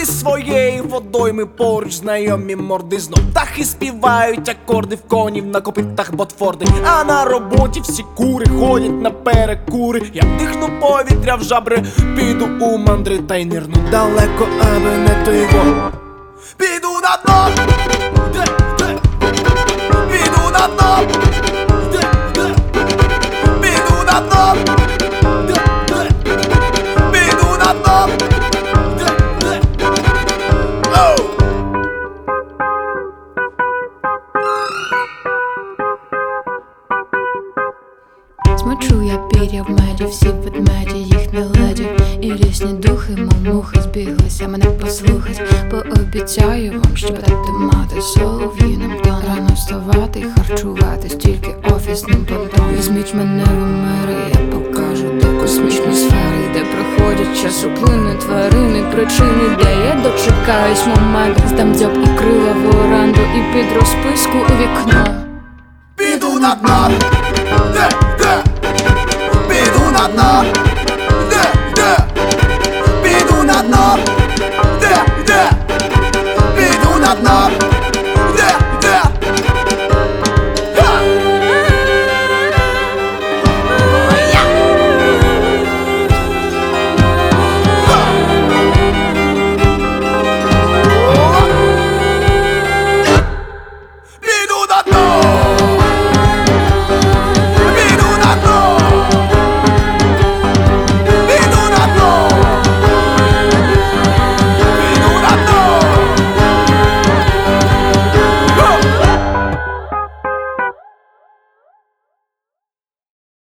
Зі своєї водойми поруч знайомі морди, знов птахи співають акорди в конів на копитах ботфорди. А на роботі всі кури ходять на перекури. Я вдихну повітря в жабри, піду у мандри та й нирну далеко, аби не той во. Піду на дно, піду на дно, піду на дно, піду на дно. Смочу я пір'я в меді, всі ведмеді, їх не леді. І різні духи, мов мухи, збіглися мене послухать. Пообіцяю вам, що будете мати солов'їним тоном. Рано вставати і харчуватись тільки офісним понтом. Візьміть мене в мири, я покажу до космічної сфери, де проходять часоплини, тварини, причини, де я дочекаюсь моменту. Здам дзьоб і крила в оранду, і під розписку у вікно. Піду на дно, піду на дно, піду на дно, піду на дно. Піду на дно.